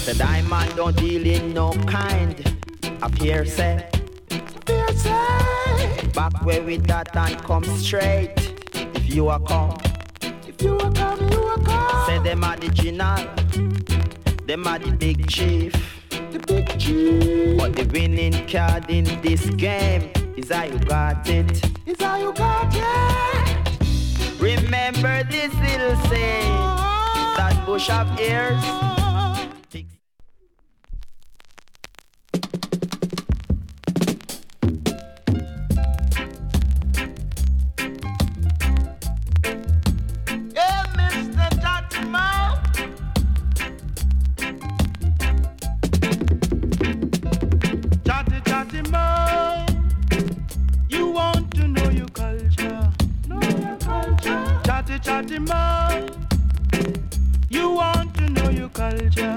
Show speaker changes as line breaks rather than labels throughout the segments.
The diamond don't deal in no kind of hearsay. Back where with that and come straight. If you are come, you are come. Say them are the general, them are the big chief. But the winning card in this game is how you got it. Remember this little saying, that bush of ears.
Chatty man, you want to know your culture.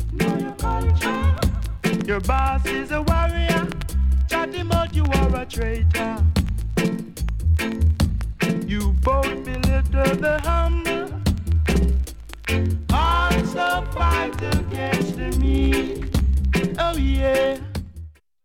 Your boss is a warrior. Chatty man, you are a traitor. You both belittle the house.